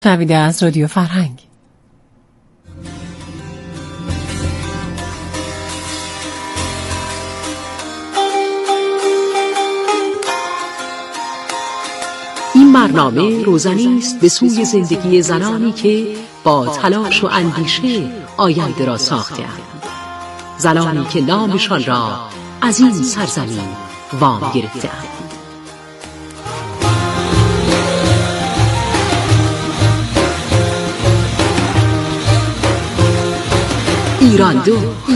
شنونده از رادیو فرهنگ. این برنامه روزنی است به سوی زندگی زنانی که با تلاش و اندیشه آینده را ساخته‌اند، زنانی که نامشان را از این سرزمین وام گرفته‌اند. ایران دو.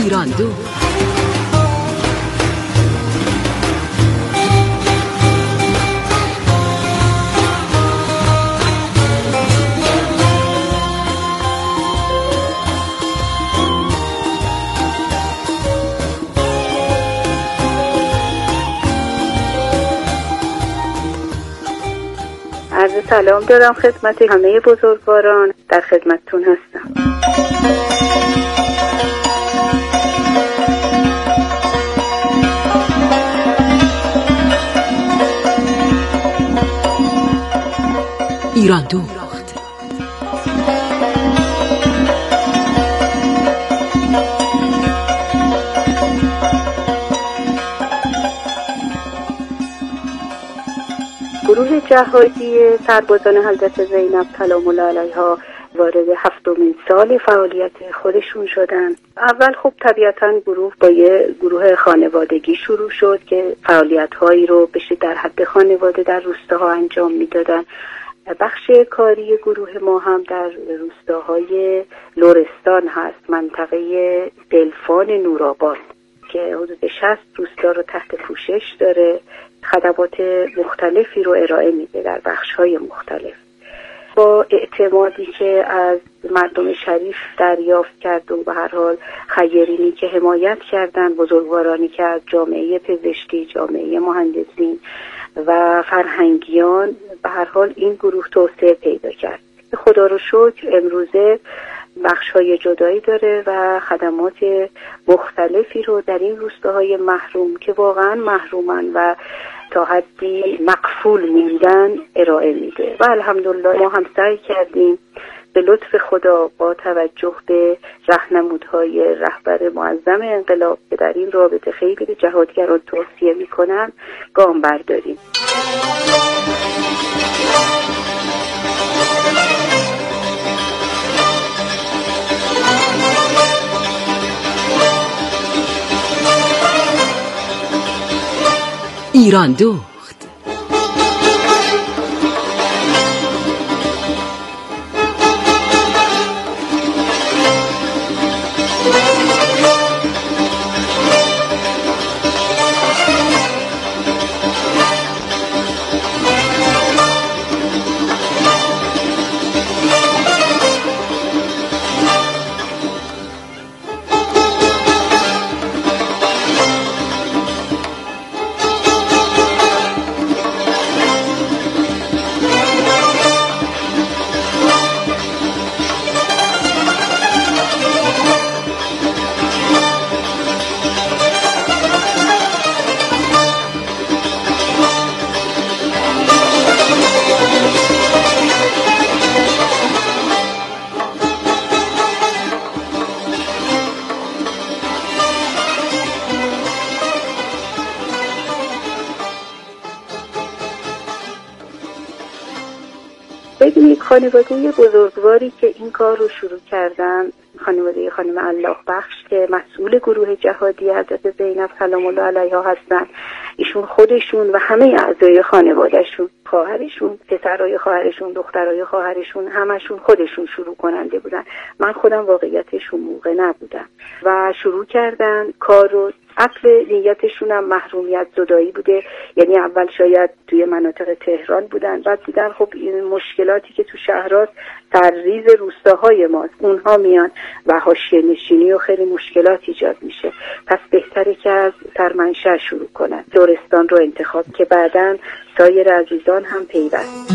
عرض سلام دارم خدمت همه بزرگواران، در خدمتتون هستم. ایران دو. گروه جهادی سربازان حضرت زینب سلام الله علیها وارد 7مین سال فعالیت خودشون شدن. اول خب طبیعتاً گروه با یه گروه خانوادگی شروع شد که فعالیت‌هایی رو بشه در حد خانواده در روستاها انجام میدادن. بخش کاری گروه ما هم در روستاهای لرستان هست، منطقه دلفان نورآباد که حدود 60 روستا رو تحت پوشش داره، خدمات مختلفی رو ارائه میده در بخش‌های مختلف. با اعتمادی که از مردم شریف دریافت کرد و به هر حال خیرینی که حمایت کردن، بزرگوارانی که از جامعه پزشکی، جامعه مهندسین و فرهنگیان، به هر حال این گروه توسعه پیدا کرد. خدا رو شکر امروزه بخش‌های جدایی داره و خدمات مختلفی رو در این روستاهای محروم که واقعا محرومن و تا حدی مقفول موندن ارائه میده و الحمدلله ما هم سعی کردیم به لطف خدا با توجه به راهنمودهای رهبر معظم انقلاب که در این رابطه خیلی به جهادگران توصیه میکنن گام برداریم. ایران دو. ببینید خانواده بزرگواری که این کار رو شروع کردن، خانواده خانم الله بخش که مسئول گروه جهادی حضرت زینب سلام الله علیها هستن، ایشون خودشون و همه اعضای خانوادهشون، خواهرشون، پسرای خواهرشون، دخترای خواهرشون، همشون خودشون شروع کننده بودن. من خودم واقعیتش اون موقع نبودم و شروع کردن کار رو. اصل نیتشون هم محرومیت زدایی بوده، یعنی اول شاید توی مناطق تهران بودن، بعد دیدن خب این مشکلاتی که تو شهرات سرریز روستاهای ماست، اونها میان و حاشیه نشینی و خیلی مشکلات ایجاد میشه، پس بهتره که از سرمنشأ شروع کنن. لرستان رو انتخاب که بعداً سایر عزیزان هم پیوست.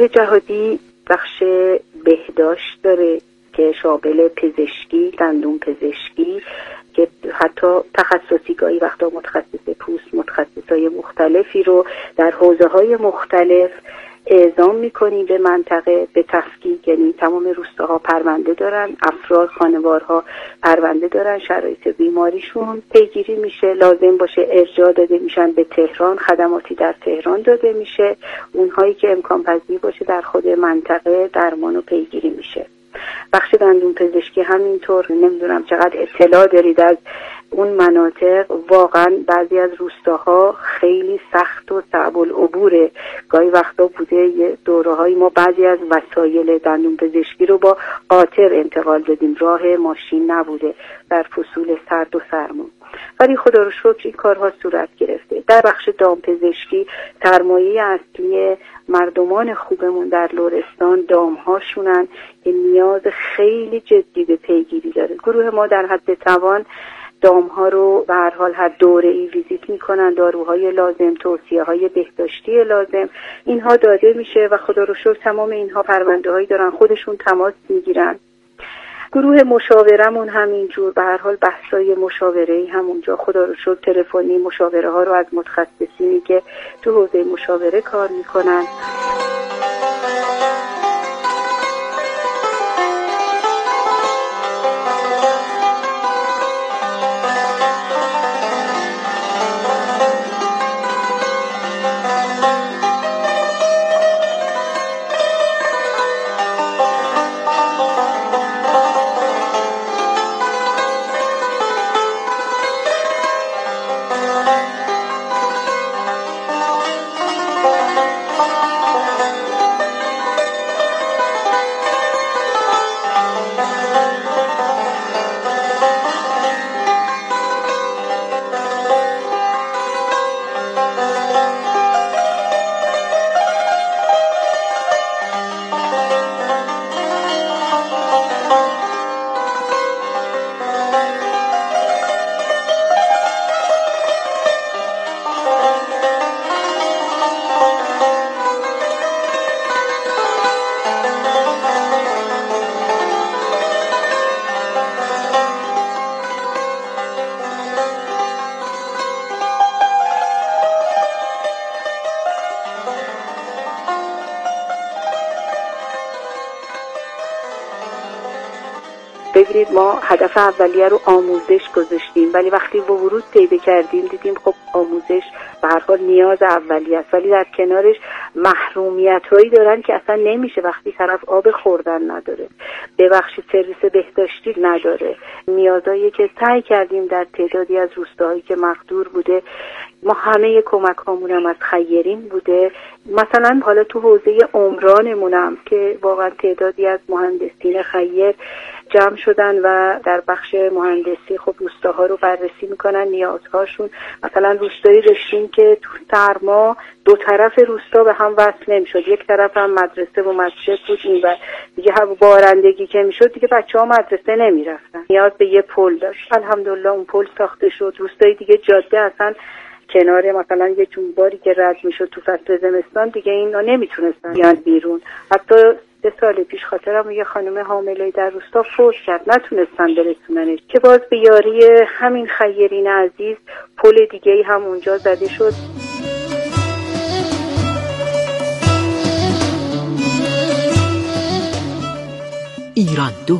جهادی بخش بهداشت داره که شامل پزشکی، دندون پزشکی که حتی تخصصی گاهی وقتا متخصص پوست، متخصصای مختلفی رو در حوزه‌های مختلف اعزام میکنیم به منطقه به تفکیک. یعنی تمام روستاها پرونده دارن، افراد خانوارها پرونده دارن، شرایط بیماریشون پیگیری میشه، لازم باشه ارجاع داده میشن به تهران، خدماتی در تهران داده میشه، اونهایی که امکان پذیر باشه در خود منطقه درمان و پیگیری میشه. بخش دندون پزشکی همینطور. نمیدونم چقدر اطلاع دارید از اون مناطق، واقعا بعضی از روستاها خیلی سخت و صعب العبوره. گاهی وقتا بوده یه دوره‌هایی ما بعضی از وسایل دندون پزشکی رو با قاطر انتقال دادیم، راه ماشین نبوده در فصول سرد و سرما، ولی خدا رو شکر این کارها صورت گرفته. در بخش دامپزشکی سرمایه اصلی مردمان خوبمون در لرستان دامهاشونن که نیاز خیلی جدی به پیگیری داره. گروه ما در حد توان دامها رو به هر حال هر دوره‌ای ویزیت میکنن، داروهای لازم، توصیه‌های بهداشتی لازم اینها داده میشه و خدا رو شکر تمام اینها پرونده‌هایی دارن، خودشون تماس میگیرن. گروه مشاورمون همینجور، به هر حال بحثای مشاوره‌ای همونجا خدا رو شکر تلفنی مشاوره ها رو از متخصصینی که تو حوزه مشاوره کار میکنن. ببینید ما هدف اولیه رو آموزش گذاشتیم، ولی وقتی با ورود پیدا کردیم دیدیم خب آموزش به هر حال نیاز اولیه است، ولی در کنارش محرومیت هایی دارن که اصلا نمیشه. وقتی طرف آب خوردن نداره، ببخشید سرویس بهداشتی نداره، نیازایی که سعی کردیم در تعدادی از روستاهایی که مقدور بوده، ما همه کمک هامون هم از خیرین بوده. مثلا حالا تو حوزه عمرانمونم که واقعا تعدادی از مهندسین خیر جمع شدن و در بخش مهندسی خب روستاها رو بررسی میکنن، نیازهاشون. مثلا روستایی داشتیم که تو سرما دو طرف روستا به هم وصل نمیشد، یک طرف هم مدرسه و مسجد بود، این و دیگه هم بارندگی که میشد دیگه بچه‌ها مدرسه نمیرفتن، نیاز به یه پل داشت. الحمدلله اون پل ساخته شد. روستایی دیگه جاده اصلا کنار مثلا یه جنباری که رد میشد تو فصل زمستان دیگه اینا نمیتونستن بیان بیرون. حتی 3 سال پیش خاطرم یه خانم حامله در روستا فوت کرد، نتونستن برسوننش، که باز به یاری همین خیرین عزیز پل دیگه‌ای هم اونجا زده شد. ایران دو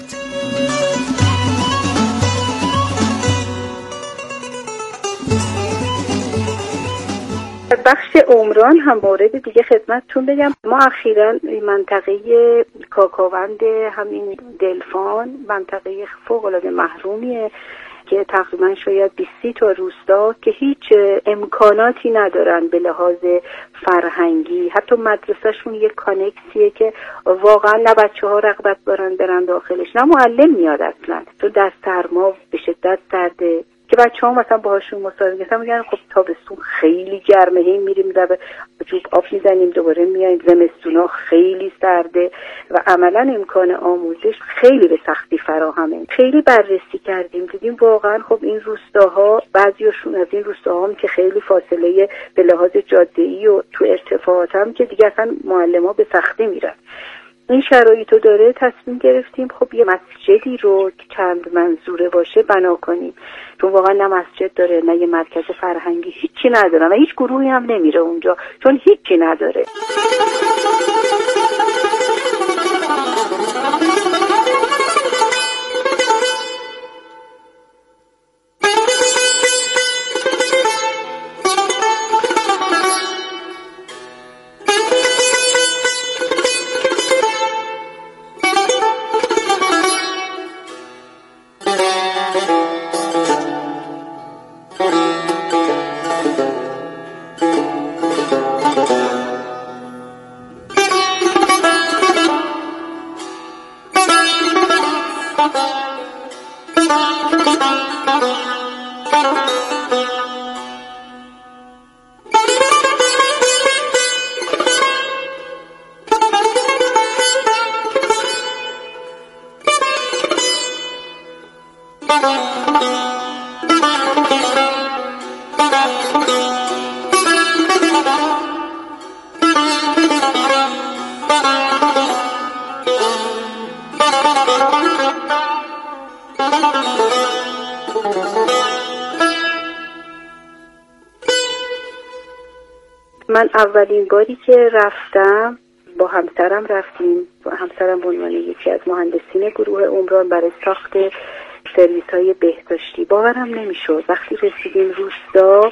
بخش عمران هم مورد دیگه خدمتتون بگم. ما اخیراً منطقه کاکاوند همین دلفان منطقه فوق‌العاده محرومیه که تقریبا شاید 20 تا روستا که هیچ امکاناتی ندارن به لحاظ فرهنگی، حتی مدرسهشون یک کانکسیه که واقعا نه بچه‌ها رغبت دارن برن داخلش، نه معلم میاد اصلا. تو در سرما به شدت سرده، که بچه‌ها مثلا باهاشون مصاحبه کردم میگن خب تابستون خیلی گرمه، هی میریم لب جوب آب میزنیم دوباره میایم، زمستونا خیلی سرده و عملا امکان آموزش خیلی به سختی فراهمه. خیلی بررسی کردیم دیدیم واقعا خب این روستاها، بعضیاشون از این روستاها هم که خیلی فاصله به لحاظ جاده‌ای و تو ارتفاعات هم که دیگه اصلا معلم‌ها به سختی میرن. این شرایطو داره، تصمیم گرفتیم خب یه مسجدی رو چند منظوره باشه بنا کنیم، چون واقعا نه مسجد داره نه یه مرکز فرهنگی، هیچی نداره و هیچ گروهی هم نمیره اونجا چون هیچی نداره. من اولین باری که رفتم با همسرم رفتیم، همسرم به عنوان یکی از مهندسین گروه عمران برای ساخت سرویس‌های بهداشتی. باورم نمیشد وقتی رسیدیم روستا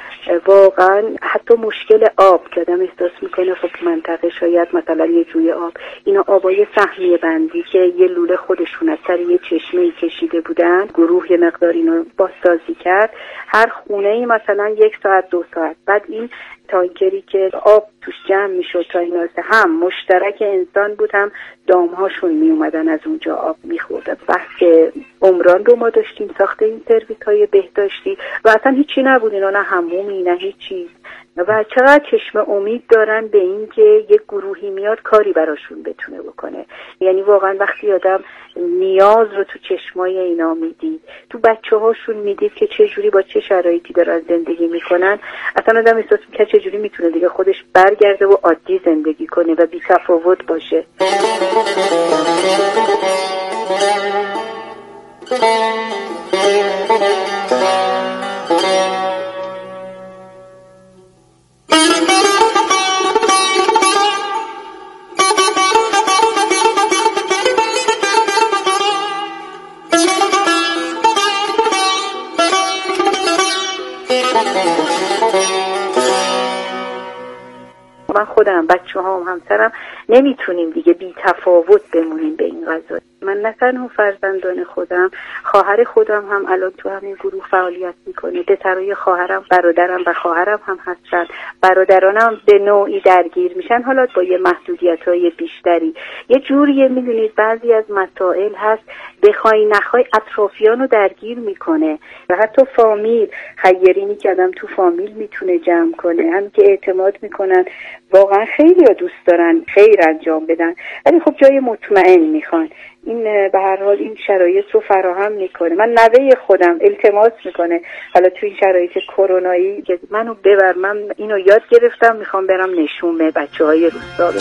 واقعا حتی مشکل آب که آدم احساس میکنه خب منطقه شاید مثلا یه جوی آب، اینا آبای سهمیه بندی که یه لوله خودشون از سر یه چشمه‌ای کشیده بودن، گروه یه مقدار اینو بازسازی کرد، هر خونه‌ای مثلا 1 ساعت 2 ساعت، بعد این تانکری که آب توش جمع میشد تا این هم مشترک انسان بود، هم دامهاشون می اومدن از اونجا آب میخوردن. بحث عمران رو ما داشتیم، ساخت این سرویس های بهداشتی و اصلا هیچی نبود، اینا نه حمومی نه هیچی، و چقدر چشم امید دارن به این که یک گروهی میاد کاری براشون بتونه بکنه. یعنی واقعا وقتی آدم نیاز رو تو چشمای اینا میدید، تو بچه هاشون میدید که چه جوری با چه شرایطی دارن زندگی میکنن، اصلا آدم احساس میکنه چه جوری میتونه دیگه خودش برگرده و عادی زندگی کنه و بی تفاوت باشه. من خودم، بچه ها و همسرم نمیتونیم دیگه بی تفاوت بمونیم به این قضا. من نه تنها فرزندان خودم، خواهر خودم هم الان تو همین گروه فعالیت میکنه، پسرای خواهرم، برادرم و خواهرم هم هستن، برادرانم به نوعی درگیر میشن، حالا با یه محدودیت‌های بیشتری. یه جوریه میدونید بعضی از مسائل هست بخوای نخوای اطرافیانو درگیر میکنه و حتی فامیل، خیرینی که آدم تو فامیل میتونه جمع کنه، هم که اعتماد میکنن، واقعا خیلی ها دوست دارن خیر انجام بدن ولی خب جای مطمئن میخوان. این به هر حال این شرایط رو فراهم میکنه. من نوه خودم التماس میکنه حالا تو این شرایط کرونایی که منو ببر، من اینو یاد گرفتم میخوام برم نشون به بچه‌های روستا.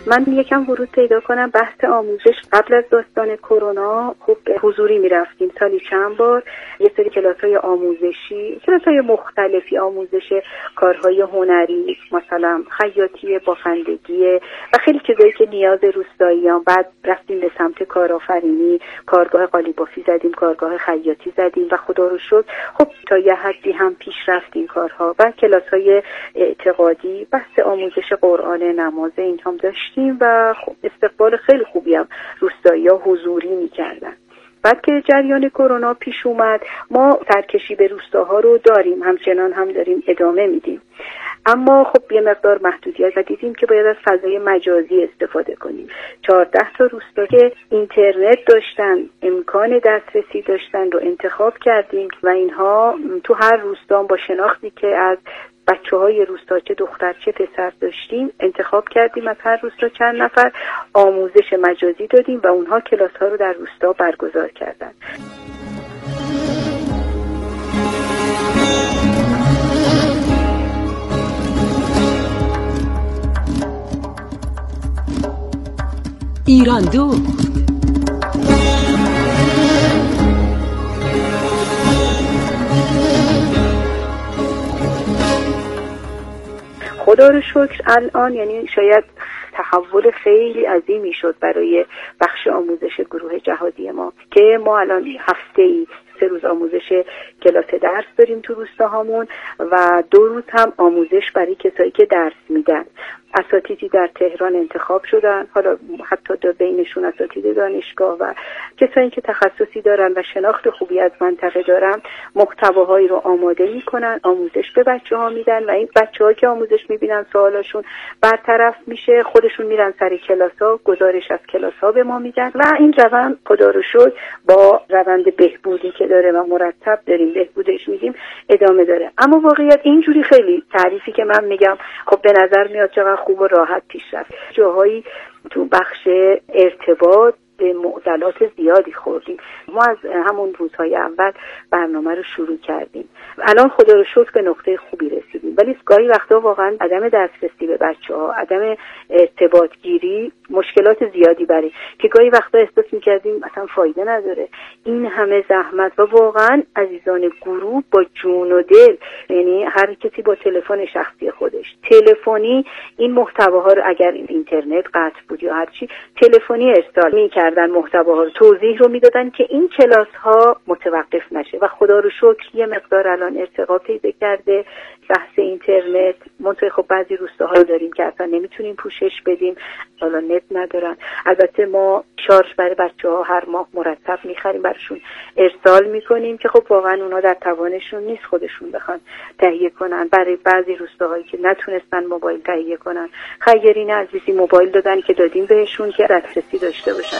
من یکم ورود پیدا کنم بحث آموزش. قبل از داستان کرونا خب حضوری میرفتیم سالی چند بار یه سری کلاس‌های آموزشی، کلاس‌های مختلفی، آموزش کارهای هنری، مثلا خیاطی، بافندگی و خیلی چیزایی که نیاز روستاییان. بعد رفتیم به سمت کارآفرینی، کارگاه قالیبافی زدیم، کارگاه خیاطی زدیم و خدا رو شکر خب تا یه حدی هم پیش رفتیم کارها. و کلاس‌های اعتقادی، بحث آموزش قرآن، نماز، این هم داشتیم و خب استقبال خیلی خوبی هم روستایی‌ها حضوری می‌کردن. بعد که جریان کرونا پیش اومد ما سرکشی به روستاها رو داریم، همچنان هم داریم ادامه میدیم، اما خب یه مقدار محدودیت و دیدیم که باید از فضای مجازی استفاده کنیم. 14 تا روستا که اینترنت داشتن، امکان دسترسی داشتن رو انتخاب کردیم و اینها تو هر روستا با شناختی که از بچه‌های روستا چه دختر چه پسر داشتیم انتخاب کردیم، از هر روستا چند نفر آموزش مجازی دادیم و اونها کلاس‌ها رو در روستا برگزار کردن. ایراندو خدا رو شکر الان یعنی شاید تحول خیلی عظیمی شد برای بخش آموزش گروه جهادی ما که ما الان هفته‌ای 3 روز آموزش کلاس درس داریم تو روستاهامون و 2 روز هم آموزش برای کسایی که درس میدن. اساتیدی در تهران انتخاب شدن، حالا حتی بینشون اساتید دانشگاه و کسایی که تخصصی دارن و شناخت خوبی از منطقه دارن، محتواهایی رو آماده میکنن، آموزش به بچه‌ها میدن و این بچه‌ها که آموزش میبینن سوالاشون برطرف میشه، خودشون میرن سر کلاس‌ها، گزارش از کلاس‌ها به ما میدن و این روند خدا رو شکر با روند بهبودی که داره و مرتب داریم بهبودش میدیم ادامه داره. اما واقعیت اینجوری خیلی تعریفی که من میگم خب به نظر میاد چقدر خوب و راحت پیش رفت. جاهایی تو بخش ارتباط به معضلات زیادی خوردیم. ما از همون روزهای اول برنامه رو شروع کردیم. الان خدا رو شکر به نقطه خوبی رسیدیم، ولی گاهی وقتا واقعا عدم دسترسی به بچه‌ها، عدم ارتباط گیری مشکلات زیادی برای که گاهی وقتا احساس می‌کردیم اصلا فایده نداره این همه زحمت و واقعا عزیزان گروه با جون و دل، یعنی هر کسی با تلفن شخصی خودش تلفنی این محتواها رو اگر اینترنت قطع بود یا هر چی تلفنی ارسال می‌کردن، محتواها رو توضیح رو میدادن که این کلاس ها متوقف نشه و خدا رو شکر یه مقدار الان ارتقا پیدا کرده بحث اینترنت. منطقه خب بعضی روستاها رو داریم که اصلا نمیتونیم پوشش بدیم، حالا نت ندارن. البته ما شارژ برای بچه‌ها هر ماه مرتب میخریم براشون ارسال میکنیم که خب واقعا اونا در توانشون نیست خودشون بخوان تهیه کنن. برای بعضی روستاهایی که نتونستن موبایل تهیه کنن، خیرین عزیزی موبایل دادن که دادیم بهشون که دسترسی داشته باشن.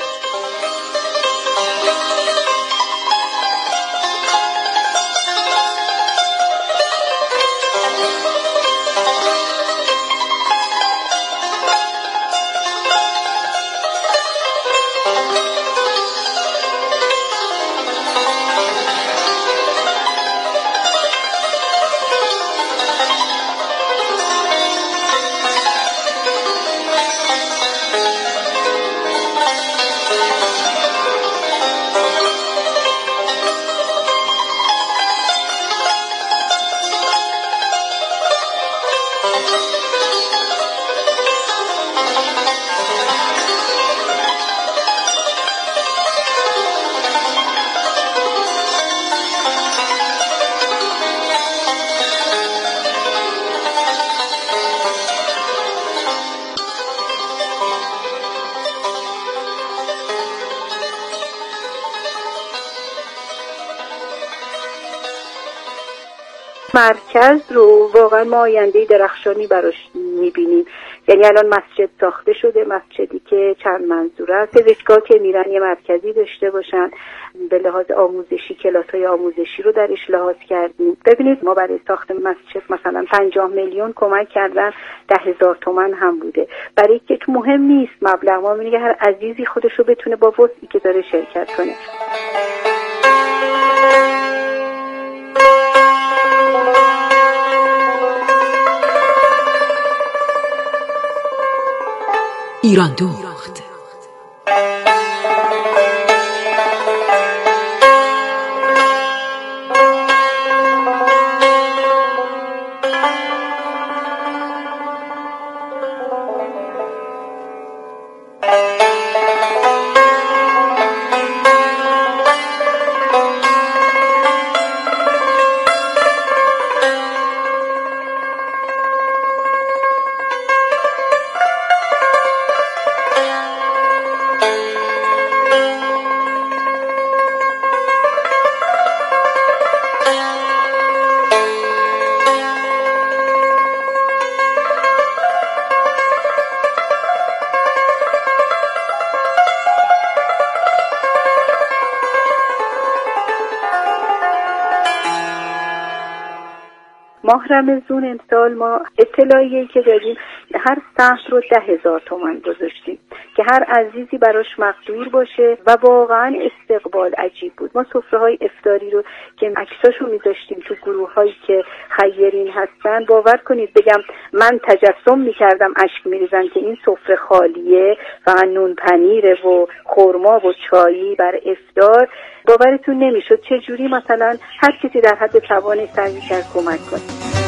مرکز رو واقعا ما آینده درخشانی براش میبینیم. یعنی الان مسجد ساخته شده، مسجدی که چند منظوره است. پزشکا که میرن یه مرکزی داشته باشن، به لحاظ آموزشی کلاس‌های آموزشی رو درش لحاظ کردیم. ببینید ما برای ساخت مسجد مثلا 50 میلیون کمک کردن، 10,000 تومان هم بوده. برای که مهم نیست مبلغ، ما میگه هر عزیزی خودش رو بتونه با وسعی که داره شرکت کنه. ایران دوخت. ماه رمضان امسال ما اطلاعیه‌ای که دادیم هر سهم رو 10,000 تومان گذاشتیم که هر عزیزی براش مقدور باشه و واقعا استقبال عجیب بود. ما سفره‌های افطاری رو که عکساشو می‌ذاشتیم تو گروه‌هایی که خیرین هستن، باور کنید بگم من تجسم می‌کردم اشک می‌ریزن که این سفره خالیه، فقط نون پنیره و خرما و چایی بر افطار. باورتون نمیشد چه جوری مثلا هر کسی در حد توانش سعی کرد کمک کنه.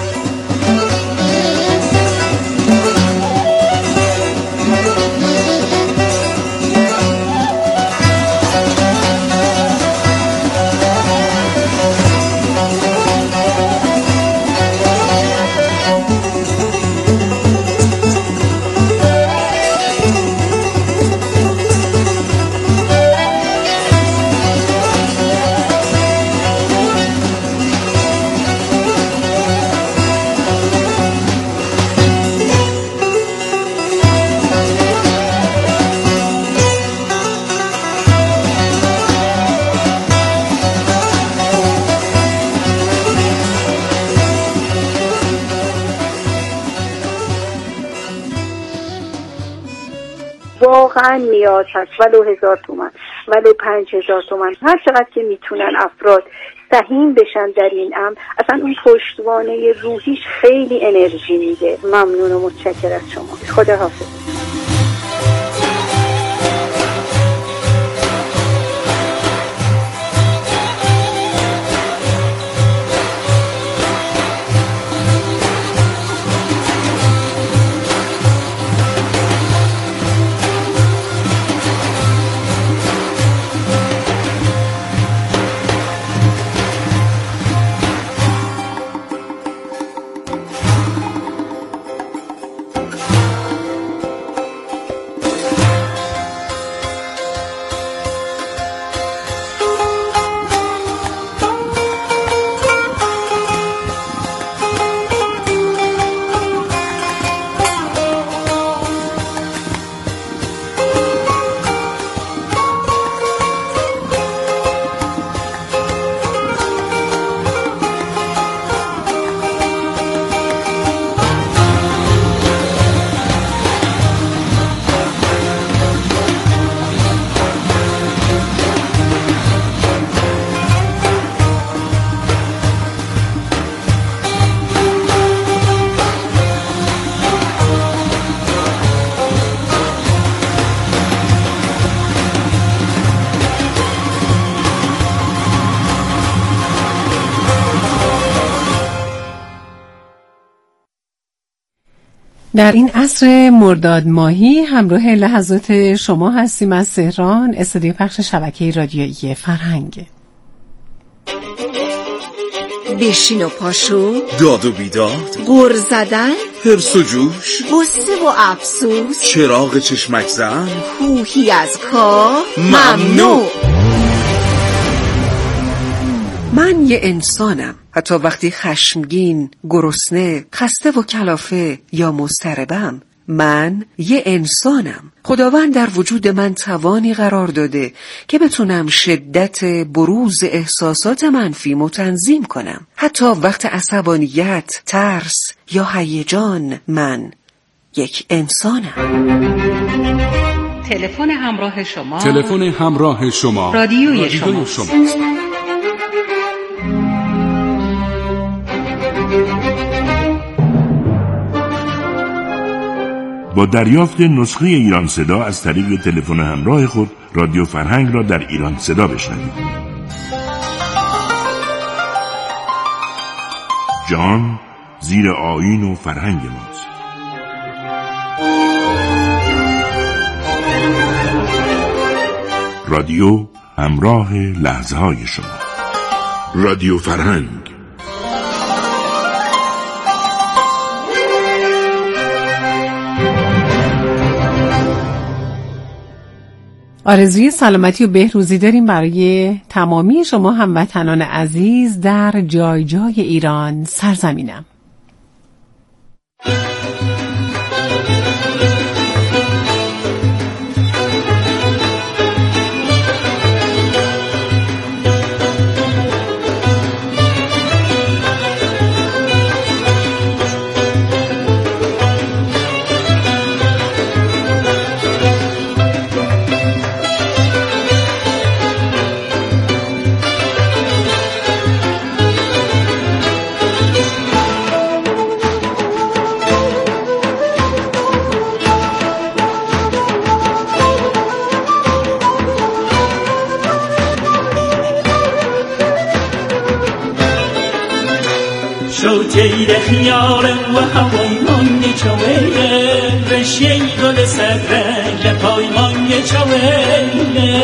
واقعا نیاز هست، ولو 1,000 تومان، ولو 5,000 تومان، هر چقدر که میتونن افراد سهیم بشن در این امر. اصلا اون پشتوانه روحیش خیلی انرژی میده. ممنون و متشکرم از شما. خداحافظ. در این عصر مرداد ماهی همراه لحظات شما هستیم از تهران، استودیو پخش شبکه رادیویی فرهنگ. بشین و پاشو، داد و بیداد، غر زدن، حرص و جوش، غصه و افسوس، چراغ چشمک زن، کوهی از کار، ممنوع. من یه انسانم، حتی وقتی خشمگین، گرسنه، خسته و کلافه یا مضطربم. من یه انسانم. خداوند در وجود من توانی قرار داده که بتونم شدت بروز احساسات منفیمو تنظیم کنم. حتی وقت عصبانیت، ترس یا هیجان من یک انسانم. تلفن همراه شما، تلفن همراه شما رادیوی شماست. با دریافت نسخه ایران صدا از طریق تلفن همراه خود رادیو فرهنگ را در ایران صدا بشنوید. جان زیر آیین و فرهنگ ماست. رادیو همراه لحظه های شما. رادیو فرهنگ. آرزوی سلامتی و بهروزی داریم برای تمامی شما هموطنان عزیز در جای جای ایران سرزمینم. شوتیر خیارم و هوای من چویه رشیه گل سرنگ لپای من چویه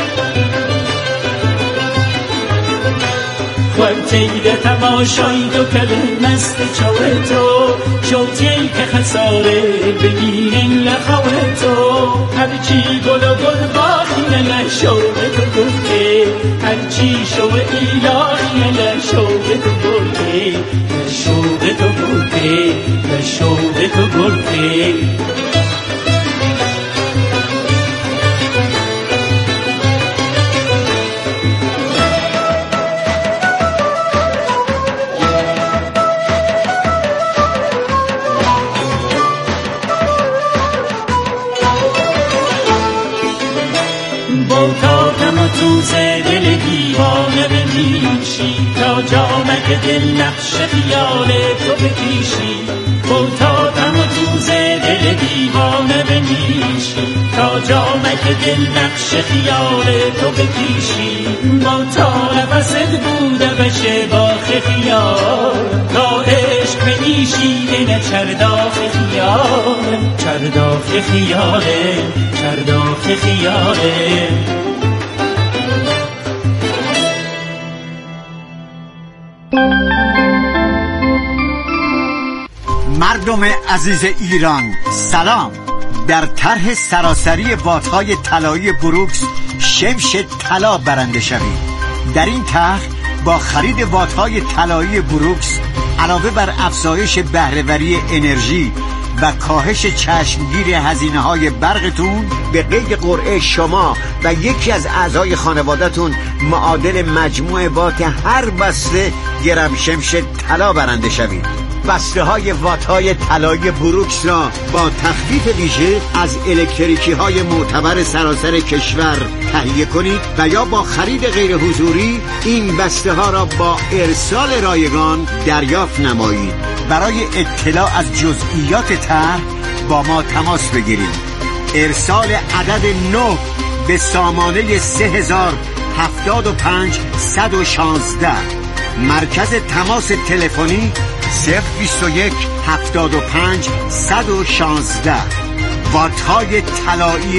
خوابتیر تماشای دو کل مست چوه تو شوتیر که خساره بگیرین لخوه تو هرچی گل و گل باخی لشوه تو گفته هرچی شوه ایلاخی لشوه تو گفته لشوه تو گفته لشوه تو گفته دل دیوانه بمیشی تا جامک دل نقش خیال تو بکشی بوتادم و توزه دل دیوانه بمیشی تا جامک دل نقش خیال تو بکشی با تا نفست بوده بشه باخ خیال تا عشق بمیشی دل چرداخ خیال چرداخ خیاله چرداخ خیاله مردم عزیز ایران سلام. در طرح سراسری بادهای طلایی بروکس شمش طلا برنده شوید. در این طرح با خرید بادهای طلایی بروکس علاوه بر افزایش بهره‌وری انرژی و کاهش چشمگیر هزینه‌های برقتون به قید قرعه شما و یکی از اعضای خانواده‌تون معادل مجموع بات هر بسته گرم شمش طلا برنده شوید. بسته های وات های طلایی بروکس را با تخفیف ویژه از الکتریکی های معتبر سراسر کشور تهیه کنید و یا با خرید غیر حضوری این بسته ها را با ارسال رایگان دریافت نمایید. برای اطلاع از جزئیات طرح با ما تماس بگیرید. ارسال عدد 9 به سامانه 3075 116. مرکز تماس تلفنی 021 75 116. وات های طلایی